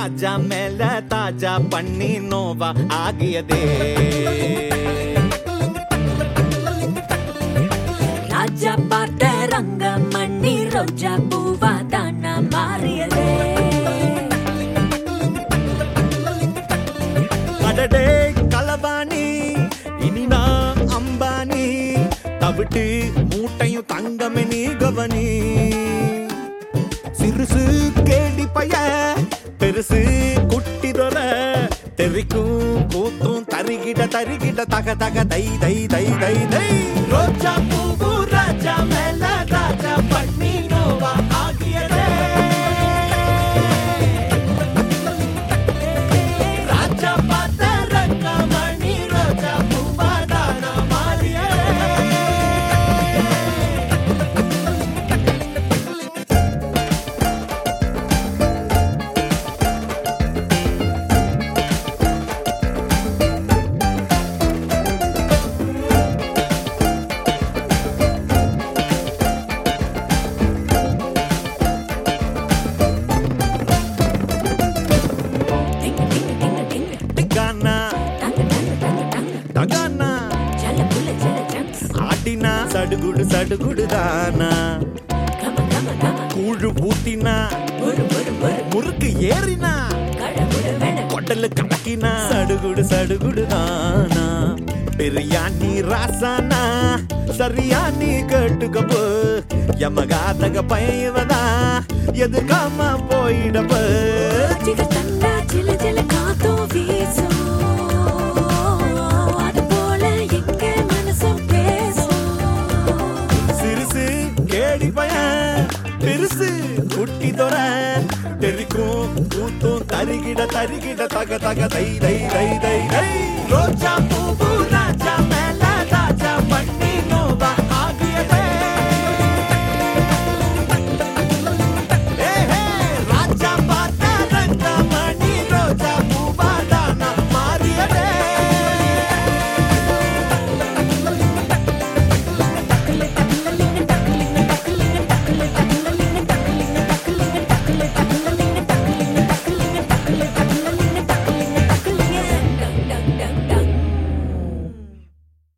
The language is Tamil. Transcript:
ராஜா மேல தாஜா பண்ணி நோவா ஆகியதே. ராஜா பார்த்த ரங்கமணி ரோஜா பூவா தானா மாறியதே. அடடே களவாணி இனி நான் அம்பானி தவிட்டு மூட்டையும் தங்கமே நீ கவனி. சிறுசு கேடி பைய பெருசு குட்டி தொர தெரிக்கும் கூத்தும் தரிகிட தரிகிட தக தக தை தை தை தை தை. ரோஜா பூவு ராஜா மேல ராஜா பண்ணி நோவா ஆகியதே. ராஜா பார்த்த ரங்கமணி ரோஜா பூவா தானா மாறியதே. டிகானா டகானா ஆட்டினா சடுகுடு சடுகுடு தானா. கூழு ஊத்தினா முறுக்கு ஏறினா கொட்டலு கலக்கினா சடுகுடு சடுகுடு தானா. பிரியாணி ராசானா சரியா நீ கேட்டுக்கப்போ யமகாதக பயவதா எதுக்காம போயிடப்போ. சிறுசு கேடி பையன் பெருசு குட்டி தொர தெரிக்கும் கூத்தும் தரிகிட தரிகிட தக தக தை தை தை தை தை. ரோஜா பூவு ராஜா